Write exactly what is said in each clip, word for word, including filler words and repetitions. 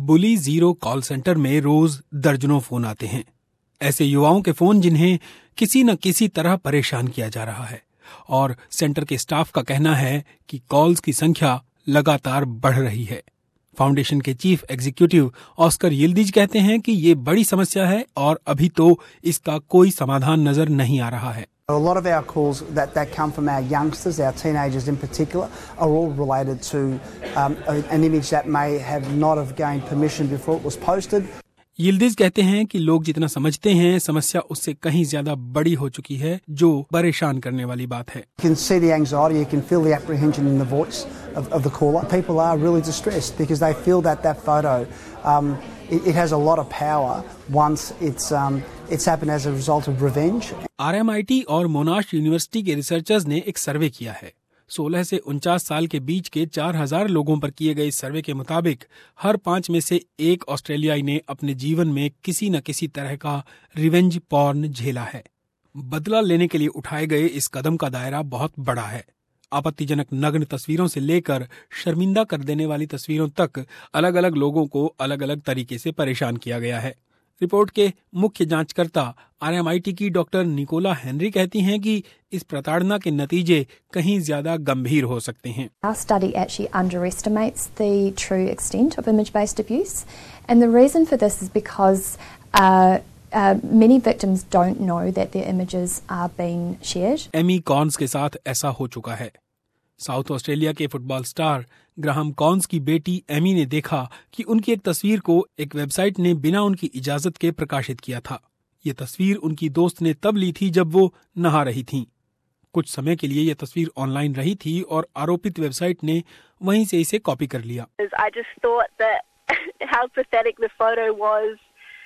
बुली zero call centre में रोज दर्जनों phone आते हैं। ऐसे युवाओं के फोन जिन्हें किसी न किसी तरह परेशान किया जा रहा है और सेंटर के स्टाफ का कहना है कि कॉल्स की संख्या लगातार बढ़ रही है। फाउंडेशन के चीफ एग्जीक्यूटिव ऑस्कर यिल्दिज कहते हैं कि ये बड़ी समस्या है और अभी तो इसका कोई समाधान नजर नहीं आ रहा है। A lot of our calls that, that come from our youngsters, our teenagers in particular, are all related to um, an image that may have not have gained permission before it was posted. Yildiz कहते हैं कि लोग जितना समझते हैं समस्या उससे कहीं ज्यादा बड़ी हो चुकी है, जो परेशान करने वाली बात है। You can see the anxiety, you can feel the apprehension in the voice of, of the caller. People are really distressed because they feel that that photo um, it, it has a lot of power once it's um, it's happened as a result of revenge. R M I T और Monash university के researchers ने एक सर्वे किया है। सोलह से उनचास साल के बीच के चार हज़ार लोगों पर किए गए इस सर्वे के मुताबिक हर पांच में से एक ऑस्ट्रेलियाई ने अपने जीवन में किसी न किसी तरह का रिवेंज पॉर्न झेला है। बदला लेने के लिए उठाए गए इस कदम का दायरा बहुत बड़ा है। आपत्तिजनक नग्न तस्वीरों से लेकर शर्मिंदा कर देने वाली तस्वीरों तक अलग अलग लोगों को अलग अलग तरीके से परेशान किया गया है। रिपोर्ट के मुख्य जांचकर्ता आर एम आई टी की डॉक्टर निकोला हेनरी कहती हैं कि इस प्रताड़ना के नतीजे कहीं ज्यादा गंभीर हो सकते हैं। Our study actually underestimates the true extent of image-based abuse, and the reason for this is because uh, uh, many victims don't know that their images are being shared. Amy Cornes के साथ ऐसा हो चुका है। South Australia के football star Graham Cornes की बेटी Amy ने देखा कि उनकी एक तस्वीर को एक वेबसाइट ने बिना उनकी इजाजत के प्रकाशित किया था। ये तस्वीर उनकी दोस्त ने तब ली थी जब वो नहा रही थीं। कुछ समय के लिए यह तस्वीर ऑनलाइन रही थी और आरोपित वेबसाइट ने वहीं से इसे कॉपी कर लिया। I just thought that how pathetic the photo was.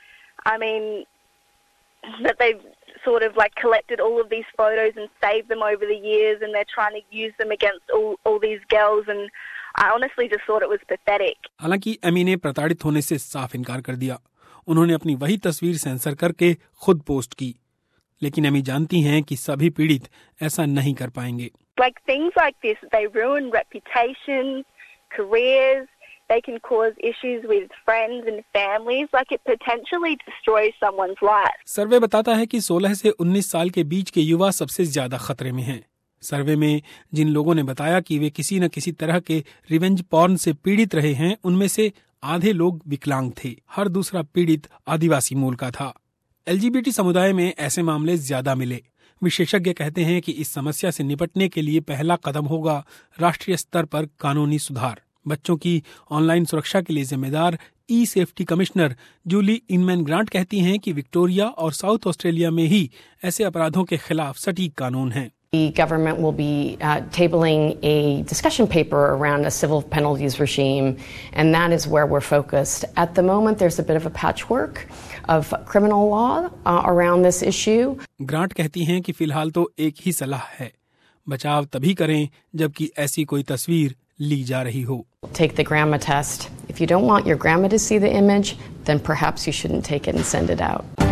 I mean, that they've sort of like collected all of these photos and saved them over the years and they're trying to use them against all, all these girls and I honestly just thought it was pathetic. हालांकि Amy ने प्रताड़ित होने से साफ इनकार कर दिया। उन्होंने अपनी वही तस्वीर सेंसर करके खुद पोस्ट की, लेकिन एमी जानती हैं कि सभी पीड़ित ऐसा नहीं कर पाएंगे। Like things like this, they ruin reputations, careers. They can cause issues with friends and families, like it potentially destroys someone's life. सर्वे बताता है कि सोलह से उन्नीस साल के बीच के युवा सबसे ज्यादा खतरे में हैं। सर्वे में जिन लोगों ने बताया कि वे किसी न किसी तरह के रिवेंज पॉर्न से पीड़ित रहे हैं, उनमें से आधे लोग विकलांग थे। हर दूसरा पीड़ित आदिवासी मूल का था। एल जी बी टी समुदाय में ऐसे मामले ज्यादा मिले। विशेषज्ञ कहते हैं कि इस समस्या से निपटने के लिए पहला कदम होगा राष्ट्रीय स्तर पर कानूनी सुधार। बच्चों की ऑनलाइन सुरक्षा के लिए जिम्मेदार e safety commissioner Julie Inman Grant कहती हैं कि विक्टोरिया और साउथ ऑस्ट्रेलिया में ही ऐसे अपराधों के खिलाफ सटीक कानून हैं। The government will be uh, tabling a discussion paper around a civil penalties regime, and that is where we're focused. At the moment, there's a bit of a patchwork of criminal law uh, around this issue. Grant कहती हैं कि फिलहाल तो एक ही सलाह है, बचाव तभी करें जबकि ऐसी कोई तस्वीर ली जा रही हो। Take the grandma test. If you don't want your grandma to see the image, then perhaps you shouldn't take it and send it out.